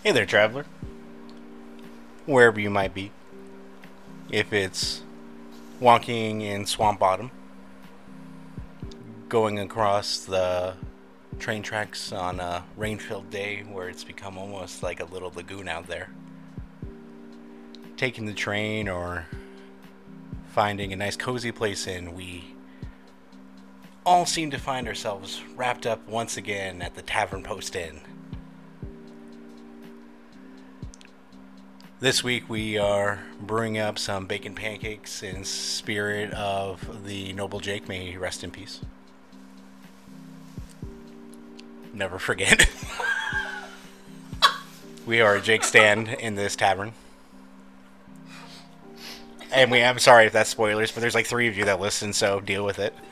Hey there, traveler. Wherever you might be. If it's walking in Swamp Bottom, going across the train tracks on a rain-filled day where it's become almost like a little lagoon out there, taking the train or finding a nice cozy place in, we all seem to find ourselves wrapped up once again at the Tavern Post Inn. This week we are brewing up some bacon pancakes in spirit of the noble Jake. May he rest in peace. Never forget. We are Jake Stand in this tavern. And I'm sorry if that's spoilers, but there's like 3 of you that listen, so deal with it.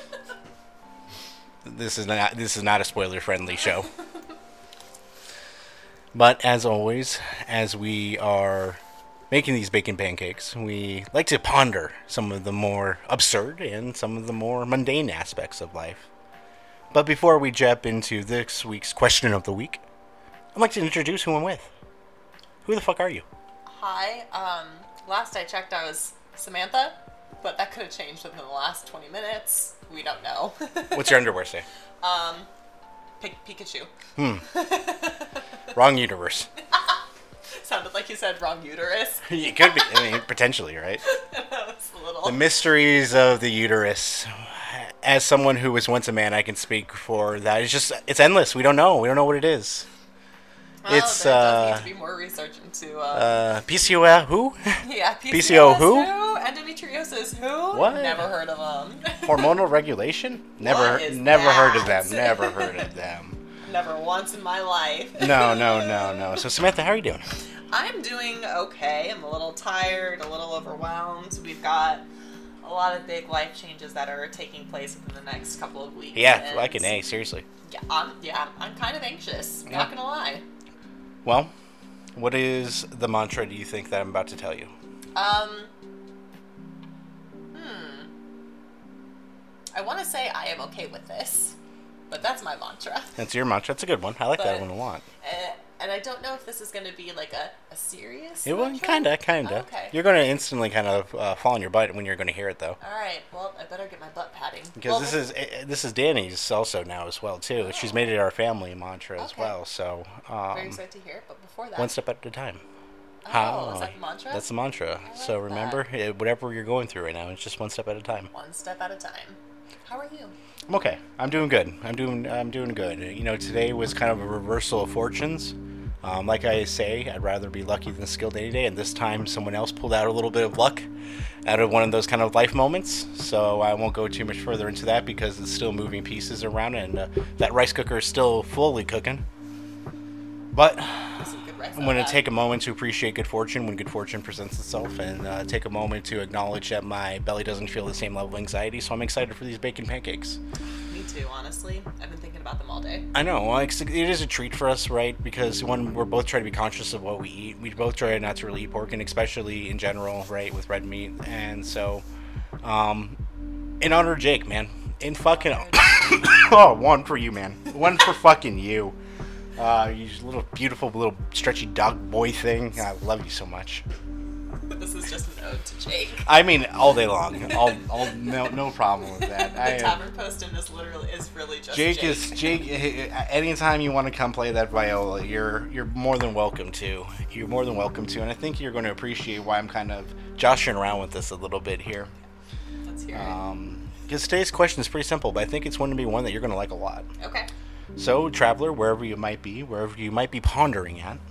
This is not a spoiler-friendly show. But as always, as we are making these bacon pancakes, we like to ponder some of the more absurd and some of the more mundane aspects of life. But before we jump into this week's question of the week, I'd like to introduce who I'm with. Who the fuck are you? Hi, last I checked I was Samantha, but that could have changed within the last 20 minutes. We don't know. What's your underwear say? Pikachu. Wrong universe. Sounded like you said wrong uterus. It could be, potentially, right? That was a little... The mysteries of the uterus. As someone who was once a man, I can speak for that. It's endless. We don't know. We don't know what it is. Well, there does need to be more research into... PCO who? Yeah, PCO who? Endometriosis who? What? Never heard of them. Hormonal regulation? Never What is heard of that? them. Never heard of them. Never once in my life. No. So Samantha, how are you doing? I'm doing okay. I'm a little tired, a little overwhelmed. We've got a lot of big life changes that are taking place within the next couple of weeks. Yeah, like an A, seriously. Yeah, I'm kind of anxious. Yeah. Not gonna lie. Well, what is the mantra do you think that I'm about to tell you? I want to say I am okay with this, but that's my mantra. That's your mantra. That's a good one. I like that one a lot. And I don't know if this is going to be like a serious It will, mantra. kinda. Okay. You're going to instantly kind of fall on your butt when you're going to hear it, though. All right. Well, I better get my butt padding. Because this is Danny's also now as well too. Oh. She's made it our family mantra as Okay. well. So Very excited to hear it, but before that... one step at a time. Oh, is that the mantra? That's the mantra. I like So remember, whatever you're going through right now, it's just one step at a time. One step at a time. How are you? I'm okay. I'm doing good. I'm doing good. You know, today was kind of a reversal of fortunes. Like I say, I'd rather be lucky than skilled any day, and this time someone else pulled out a little bit of luck out of one of those kind of life moments. So I won't go too much further into that because it's still moving pieces around, and that rice cooker is still fully cooking. But I'm going to take a moment to appreciate good fortune when good fortune presents itself, and take a moment to acknowledge that my belly doesn't feel the same level of anxiety, so I'm excited for these bacon pancakes. Me too, honestly. I've been thinking about them all day. I know. Well, it is a treat for us, right? Because one, we're both trying to be conscious of what we eat. We both try not to really eat pork, and especially in general, right, with red meat. And so, in honor of Jake, man. In fucking... Oh, one for you, man. One for fucking you. You little beautiful little stretchy dog boy thing. I love you so much. This is just an ode to Jake. I mean, all day long. No problem with that. The Tavern Post in this literally is really just Jake. Jake. Anytime you want to come play that viola, you're more than welcome to. You're more than welcome to, and I think you're going to appreciate why I'm kind of joshing around with this a little bit here. Let's hear it. Because today's question is pretty simple, but I think it's going to be one that you're going to like a lot. Okay. So, traveler, wherever you might be pondering at,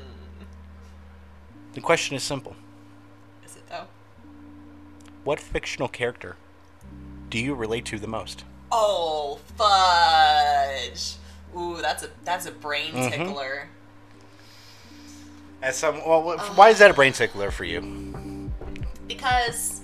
the question is simple. Is it though? What fictional character do you relate to the most? Oh, fudge! Ooh, that's a brain tickler. Why is that a brain tickler for you? Because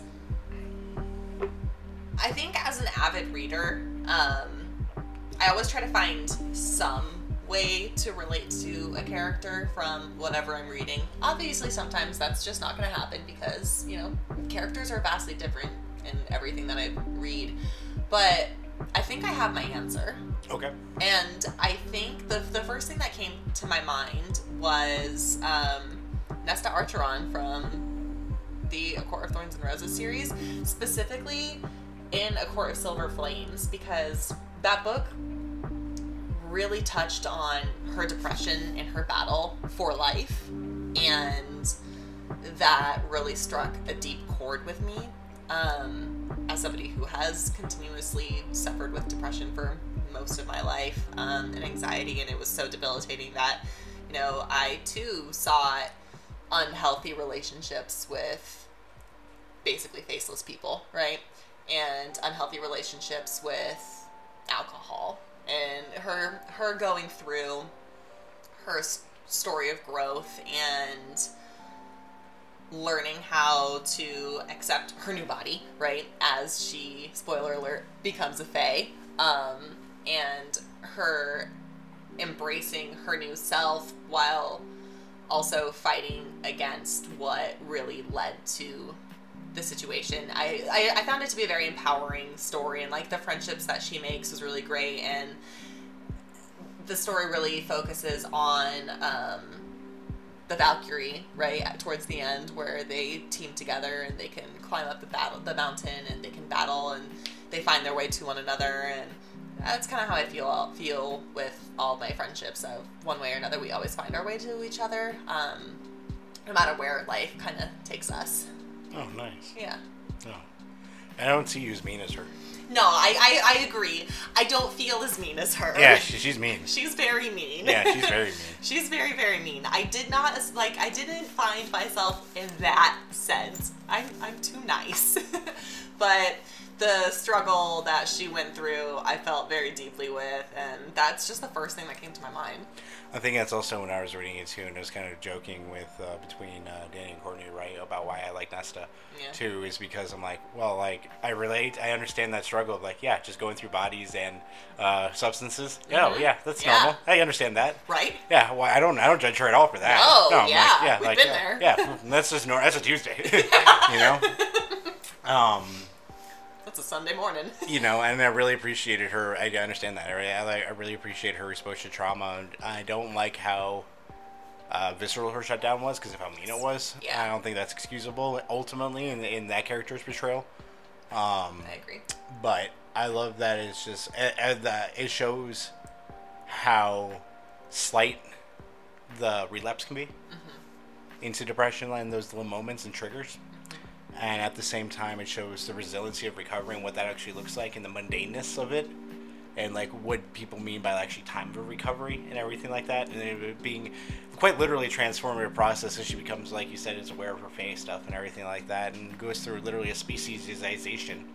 I think as an avid reader, I always try to find some way to relate to a character from whatever I'm reading. Obviously, sometimes that's just not going to happen because, characters are vastly different in everything that I read. But I think I have my answer. Okay. And I think the first thing that came to my mind was Nesta Archeron from the A Court of Thorns and Roses series, specifically in A Court of Silver Flames, because that book really touched on her depression and her battle for life, and that really struck a deep chord with me. As somebody who has continuously suffered with depression for most of my life, and anxiety, and it was so debilitating that, you know, I too sought unhealthy relationships with basically faceless people, right? And unhealthy relationships with alcohol. And her going through her story of growth and learning how to accept her new body, right, as she, spoiler alert, becomes a fae, and her embracing her new self while also fighting against what really led to the situation. I found it to be a very empowering story, and like the friendships that she makes was really great, and the story really focuses on the Valkyrie, right, towards the end, where they team together and they can climb up the mountain, and they can battle, and they find their way to one another. And that's kind of how I feel with all my friendships. Of one way or another, we always find our way to each other, no matter where life kind of takes us. Oh, nice. Yeah. Oh. I don't see you as mean as her. No, I agree. I don't feel as mean as her. Yeah, she's mean. She's very mean. Yeah, she's very mean. She's very, very mean. I didn't find myself in that sense. I'm too nice. But the struggle that she went through, I felt very deeply with, and that's just the first thing that came to my mind. I think that's also when I was reading it too, and I was kind of joking with between Danny and Courtney, right, about why I like Nesta too, is because I'm like, well, like I understand that struggle of like, yeah, just going through bodies and substances. Mm-hmm. Oh yeah, that's normal. I understand that. Right? Yeah. Well, I don't judge her at all for that. No, I'm yeah, like, yeah, we've like, been there. Yeah, that's just that's a Tuesday. You know. It's a Sunday morning. You know, and I really appreciated her. I understand that. I really appreciate her exposure to trauma. I don't like how visceral her shutdown was, because of how mean it was. Yeah. I don't think that's excusable ultimately in that character's portrayal. I agree. But I love that it's just that it shows how slight the relapse can be into depression and those little moments and triggers. And at the same time, it shows the resiliency of recovery and what that actually looks like, and the mundaneness of it, and like what people mean by actually time of recovery and everything like that, and it being quite literally a transformative process as she becomes, like you said, is aware of her face stuff and everything like that, and goes through literally a speciesization.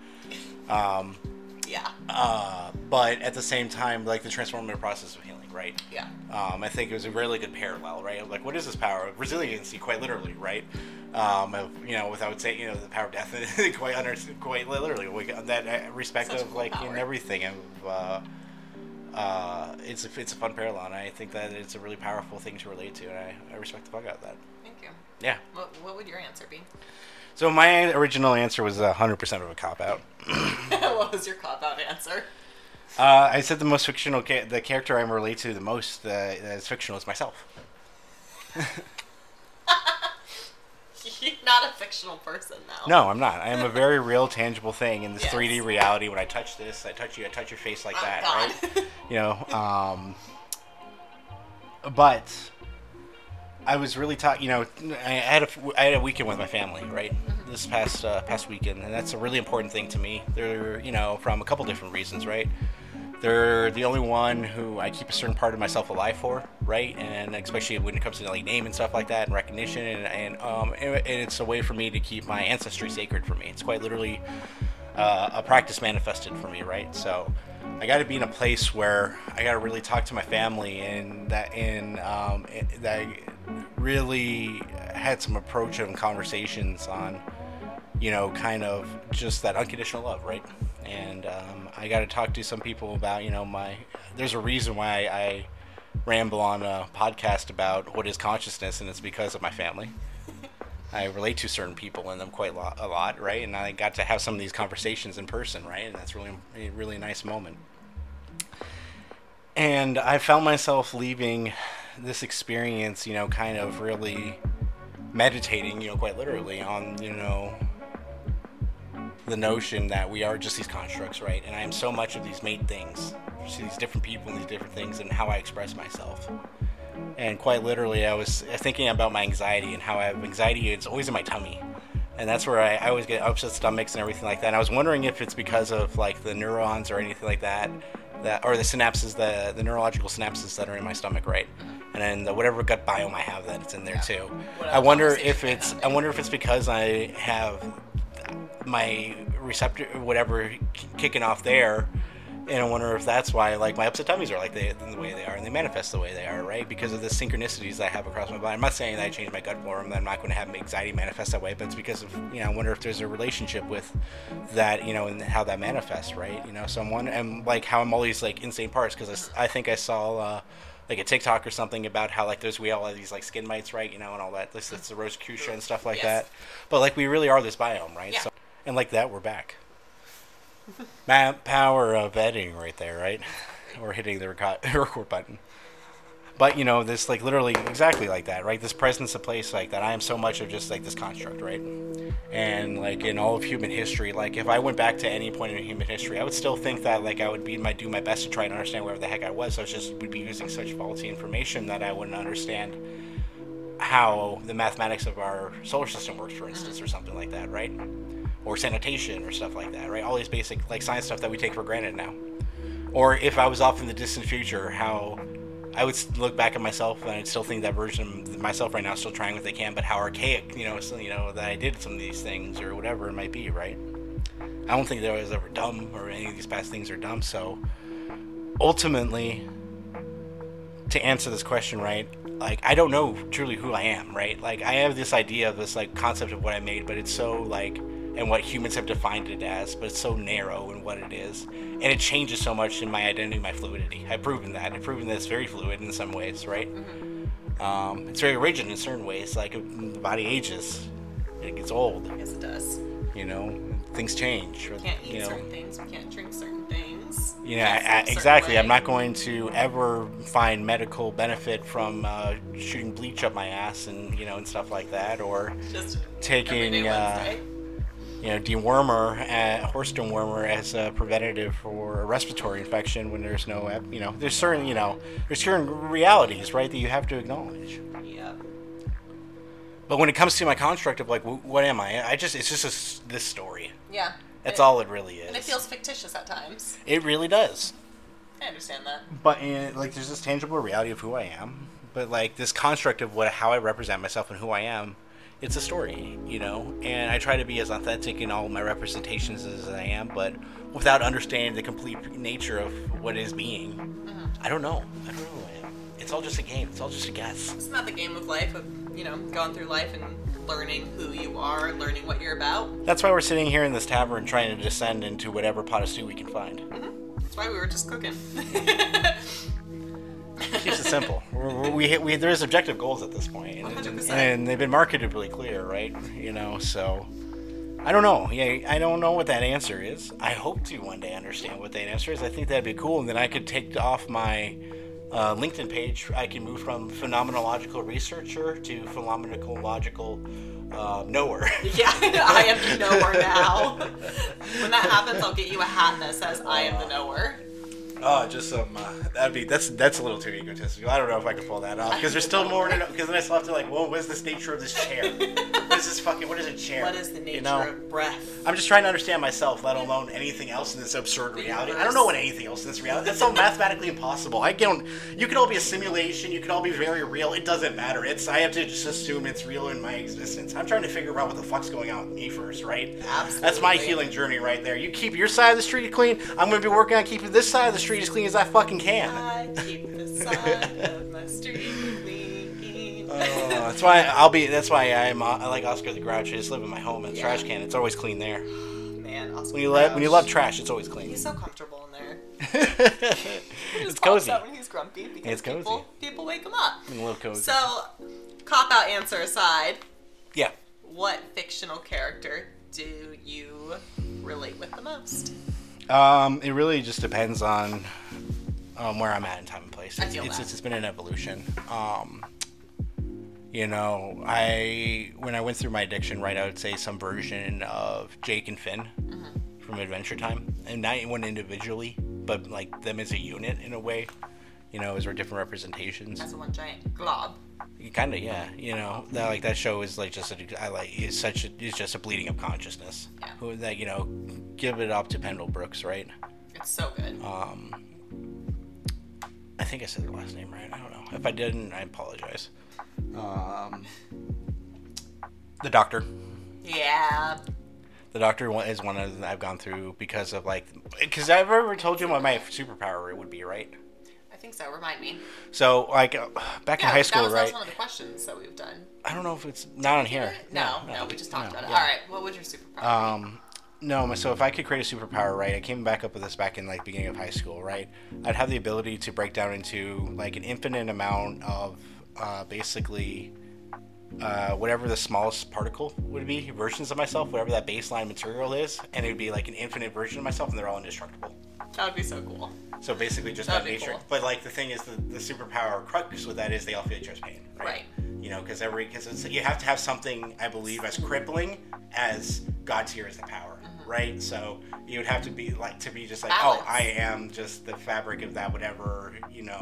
But at the same time, like the transformative process of healing, right? Yeah. I think it was a really good parallel, right? Like, what is this power? Resiliency, quite literally, right? Without saying, the power of death, quite literally, that respect Such of cool like power. in everything. It's a fun parallel, and I think that it's a really powerful thing to relate to, and I respect the fuck out of that. Thank you. Yeah. What would your answer be? So my original answer was 100% of a cop-out. What was your cop-out answer? I said the most fictional, the character I relate to the most that is fictional is myself. You're not a fictional person now. No, I'm not. I am a very real, tangible thing in this 3D reality. When I touch this, I touch you, I touch your face like that, God. right? But I was really I had a weekend with my family, right? This past weekend, and that's a really important thing to me. They're, from a couple different reasons, right? They're the only one who I keep a certain part of myself alive for, right? And especially when it comes to like name and stuff like that, and recognition, and it's a way for me to keep my ancestry sacred for me. It's quite literally a practice manifested for me, right? So I got to be in a place where I got to really talk to my family, and that really had some approach and conversations on, kind of just that unconditional love, right? And I got to talk to some people about, there's a reason why I ramble on a podcast about what is consciousness, and it's because of my family. I relate to certain people in them quite a lot, right? And I got to have some of these conversations in person, right? And that's really a nice moment. And I found myself leaving this experience, kind of really meditating, quite literally on, the notion that we are just these constructs, right? And I am so much of these made things, these different people and these different things and how I express myself. And quite literally, I was thinking about my anxiety and how I have anxiety. It's always in my tummy. And that's where I always get upset stomachs and everything like that. And I was wondering if it's because of like the neurons or anything like that, or the synapses, the neurological synapses that are in my stomach, right? And then whatever gut biome I have, that it's in there too. I wonder if it's because I have my receptor, whatever, kicking off there. And I wonder if that's why, like, my upset tummies are like the way they are, and they manifest the way they are, right? Because of the synchronicities that I have across my body. I'm not saying that I changed my gut form, that I'm not going to have anxiety manifest that way, but it's because of, I wonder if there's a relationship with that, and how that manifests, right? So I'm wondering, and like how I'm always like insane parts, because I think I saw like a TikTok or something about how like we all have these like skin mites, right? And all that. This the Rosacea and stuff like that. But like we really are this biome, right? Yeah. So, and like that, we're back. Power of editing right there, right? Or hitting the record button. But, this like literally exactly like that, right? This presence of place like that. I am so much of just like this construct, right? And like in all of human history, like if I went back to any point in human history, I would still think that like I would do my best to try and understand wherever the heck I was. I would be using such faulty information that I wouldn't understand how the mathematics of our solar system works, for instance, or something like that, right? Or sanitation or stuff like that, right? All these basic like science stuff that we take for granted now. Or if I was off in the distant future, how I would look back at myself and I'd still think that version of myself right now is still trying what they can, but how archaic, that I did some of these things or whatever it might be, right? I don't think that I was ever dumb or any of these past things are dumb. So ultimately, to answer this question, right? Like, I don't know truly who I am, right? Like, I have this idea of this like concept of what I made, but it's so like, and what humans have defined it as, but it's so narrow in what it is. And it changes so much in my identity, my fluidity. I've proven that. I've proven that it's very fluid in some ways, right? Mm-hmm. It's very rigid in certain ways. Like, the body ages. It gets old. Yes, it does. Things change. We can't eat certain things. We can't drink certain things. Exactly. I'm not going to ever find medical benefit from shooting bleach up my ass and, and stuff like that. Or just taking... dewormer, horse dewormer as a preventative for a respiratory infection when there's no, there's certain realities, right, that you have to acknowledge. Yeah. But when it comes to my construct of like, what am I? It's just this story. Yeah. That's all it really is. And it feels fictitious at times. It really does. I understand that. But like, there's this tangible reality of who I am. But like this construct of how I represent myself and who I am. It's a story, and I try to be as authentic in all my representations as I am, but without understanding the complete nature of what is being. Mm-hmm. I don't know who I am. It's all just a game. It's all just a guess. It's not the game of life of, going through life and learning who you are, learning what you're about. That's why we're sitting here in this tavern trying to descend into whatever pot of stew we can find. Mm-hmm. That's why we were just cooking. Keeps it simple. There's objective goals at this point, 100%. And they've been marketed really clear, right? So I don't know. I don't know what that answer is. I hope to one day understand what that answer is. I think that'd be cool, and then I could take off my LinkedIn page. I can move from phenomenological researcher to phenomenological knower. Yeah, I am the knower now. When that happens, I'll get you a hat that says "I am the knower." Oh, just some. That's a little too egotistical. I don't know if I can pull that off because there's still more to know. Because then I still have to what is this nature of this chair? What is a chair? What is the nature of breath? I'm just trying to understand myself, let alone anything else in this absurd reality. I don't know what anything else in this reality. That's so mathematically impossible. You could all be a simulation. You could all be very real. It doesn't matter. I have to just assume it's real in my existence. I'm trying to figure out what the fuck's going on with me first, right? Absolutely. That's my healing journey right there. You keep your side of the street clean. I'm going to be working on keeping this side of the street as clean as I fucking can. I keep the side of my street clean. That's why I like Oscar the Grouch. I just live in my home in a trash can. It's always clean there. Man, Oscar when you love trash, it's always clean. He's so comfortable in there. It's cozy. Out when he's grumpy because it's cozy. People wake him up. I love cozy. So, cop out answer aside. Yeah. what fictional character do you relate with the most? It really just depends on where I'm at in time and place. It's been an evolution. When I went through my addiction, right, I would say some version of Jake and Finn from Adventure Time, and not one individually, but like them as a unit in a way. As our different representations. As a one giant glob. Kind of, yeah. That show is like just it's just a bleeding of consciousness. Yeah. Give it up to Pendle Brooks, right? It's so good. I think I said their last name right. I don't know. If I didn't, I apologize. The Doctor. Yeah. The Doctor is one of them I've gone through because I've ever told you what my superpower would be, right? I think so. Remind me. So, back in high school, that right? was one of the questions that we've done. I don't know if it's not on here. No, we just talked about it. Yeah. All right, what would your superpower be? No, so if I could create a superpower, right, I came back up with this back in, beginning of high school, right? I'd have the ability to break down into, an infinite amount of, basically, whatever the smallest particle would be, versions of myself, whatever that baseline material is, and it would be, an infinite version of myself, and they're all indestructible. That would be so cool. So basically just that nature. Cool. But the thing is, the superpower crux with that is they all feel each other's pain, right? Because you have to have something, I believe, as crippling as God's here is the power, right? So you would have to be just balance. Oh, I am just the fabric of that whatever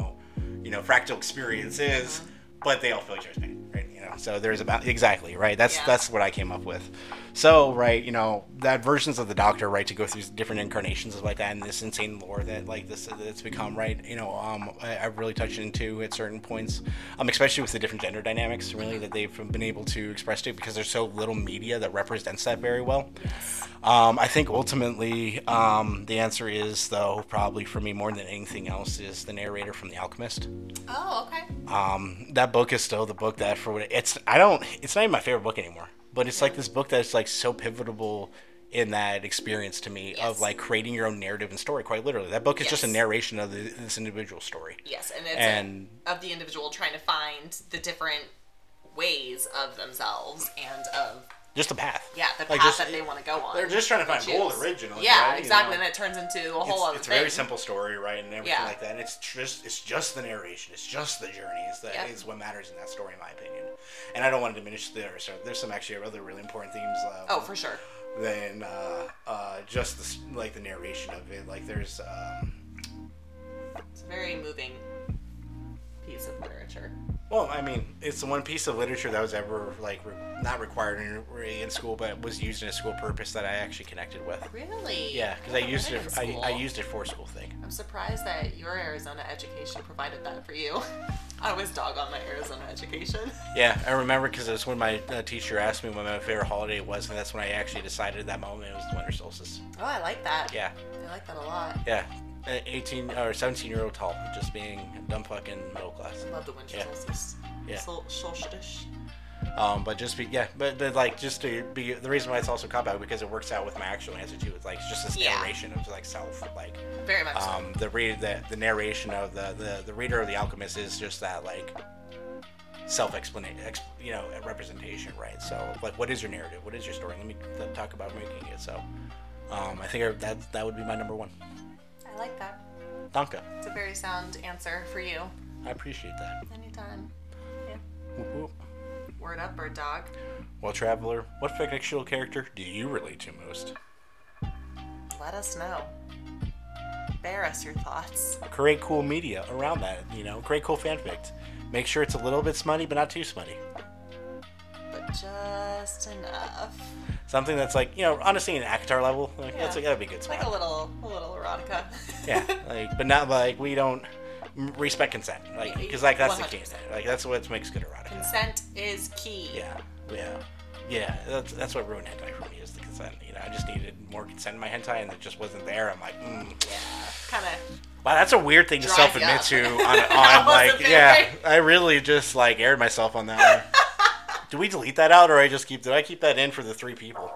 fractal experience is, but they all feel each other's pain, right? So there's exactly right. That's what I came up with. So right, that versions of the Doctor, right, to go through different incarnations like that and this insane lore that that's become, right. I've really touched into at certain points, especially with the different gender dynamics, really, that they've been able to express to because there's so little media that represents that very well. Yes. I think ultimately the answer is, though, probably for me more than anything else, is the narrator from The Alchemist. Oh, okay. That book is still the book that it's not even my favorite book anymore, but it's this book that's so pivotal in that experience to me of creating your own narrative and story. Quite literally, that book is just a narration of this individual story. Yes, and it's of the individual trying to find the different ways of themselves and of just the path. Yeah, the path that they want to go on. They're just trying to find gold originally. Yeah, right? exactly, and it turns into a whole other thing. It's a very simple story, right, and everything like that. And it's just the narration. It's just the journey is what matters in that story, in my opinion. And I don't want to diminish there's some actually other really important themes. For sure. Than just the narration of it. There's. It's a very moving piece of literature. Well, I mean, it's the one piece of literature that was ever not required in school, but was used in a school purpose that I actually connected with. Really? Yeah, because I used it. I used it for a school thing. I'm surprised that your Arizona education provided that for you. I always dog on my Arizona education. Yeah, I remember because it was when my teacher asked me what my favorite holiday was, and that's when I actually decided at that moment it was the winter solstice. Oh, I like that. Yeah. I like that a lot. Yeah. 18 or 17-year-old tall, just being dumb fucking middle class. Love the winter solstice. Yeah. Solstice. But just to be the reason why it's also cop out because it works out with my actual answer too. It's it's just this narration of self, very much. The narration of the reader of The Alchemist is just that self-explanation, representation, right? So what is your narrative? What is your story? Let me talk about making it. So, I think that would be my number one. I like that. Danke. It's a very sound answer for you. I appreciate that. Anytime. Yeah. Whoop, whoop. Word up, bird dog. Well, Traveler, what fictional character do you relate to most? Let us know. Bear us your thoughts. Create cool media around that, create cool fanfic. Make sure it's a little bit smutty, but not too smutty. But just enough. Something that's honestly an ACOTAR level. That'd be a good spot. A little erotica. Yeah, but not we don't respect consent, because that's 100%. The key. That's what makes good erotica. Consent is key. Yeah. That's what ruined hentai for me is the consent. I just needed more consent in my hentai, and it just wasn't there. I'm Yeah, kind of. Wow, that's a weird thing to self-admit to. I really just aired myself on that one. Do we delete that out, or did I keep that in for the 3 people?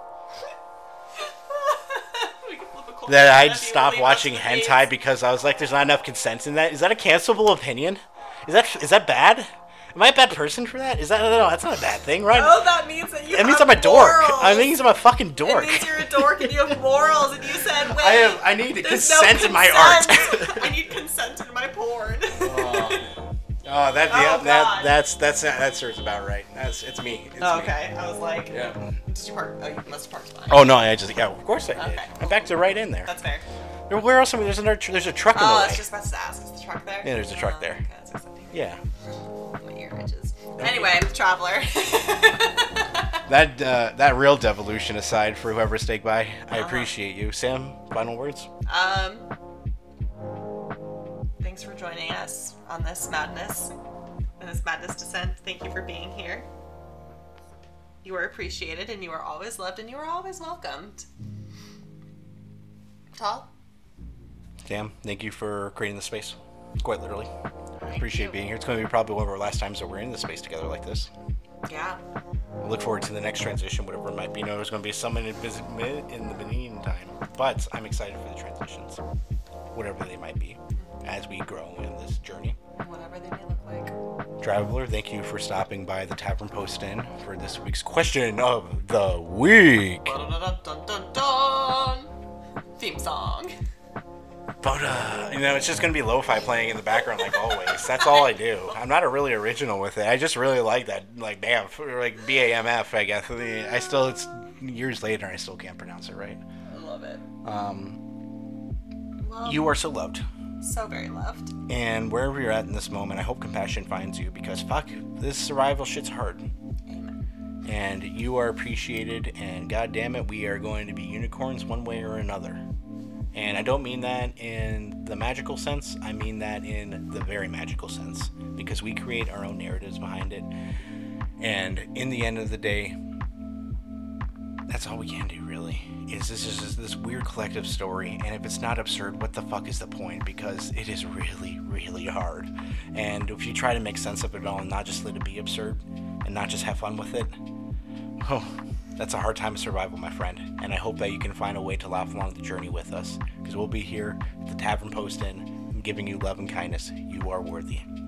That I'd stop watching hentai because I was there's not enough consent in that. Is that a cancelable opinion? Is that bad? Am I a bad person for that? Is that no? That's not a bad thing, right? Oh, that means that you. It means have I'm a dork. morals. I means I'm a fucking dork. It means you're a dork and you have morals, and you said, "Wait, I need there's consent no in my consent. art." I need consent in my porn." That serves about right. It's me. It's Oh, me. okay, I was like, Yeah. Did you park? Oh, you must have parked behind. Oh no, of course I did. Okay. I backed it right in there. That's fair. Where else? There's a truck in the Oh, I way. was just about to ask. Is the truck there? Yeah, there's a truck there. Okay, that's exciting. Yeah. My ear itches. Anyway, Traveler. That real devolution aside for whoever stayed by, I appreciate you. Sam, final words? Thanks for joining us on this madness descent. Thank you for being here. You are appreciated, and you are always loved, and you are always welcomed. Tal? Sam, thank you for creating the space. Quite literally. Appreciate you. being here. It's going to be probably one of our last times that we're in the space together like this. Yeah. I look forward to the next transition, whatever it might be. There's going to be someone in the beginning time, but I'm excited for the transitions, whatever they might be, as we grow in this journey. Whatever they may look like. Traveler, thank you for stopping by the Tavern Post Inn for this week's question of the week. Dun, dun, dun, dun, dun. Theme song. But, it's just going to be lo-fi playing in the background like always. That's all I do. I'm not really original with it. I just really like that, like, BAMF, or like BAMF, I guess. It's years later, I still can't pronounce it right. I love it. You are so loved. So very loved. And wherever you're at in this moment, I hope compassion finds you, because fuck, this survival shit's hard. Amen. And you are appreciated, and god damn it, we are going to be unicorns one way or another. And I don't mean that in the magical sense, I mean that in the very magical sense, because we create our own narratives behind it. And in the end of the day, that's all we can do, really. This is just this weird collective story, and if it's not absurd, what the fuck is the point? Because it is really, really hard. And if you try to make sense of it all and not just let it be absurd, and not just have fun with it, oh, that's a hard time of survival, my friend. And I hope that you can find a way to laugh along the journey with us, because we'll be here at the Tavern Post Inn, giving you love and kindness. You are worthy.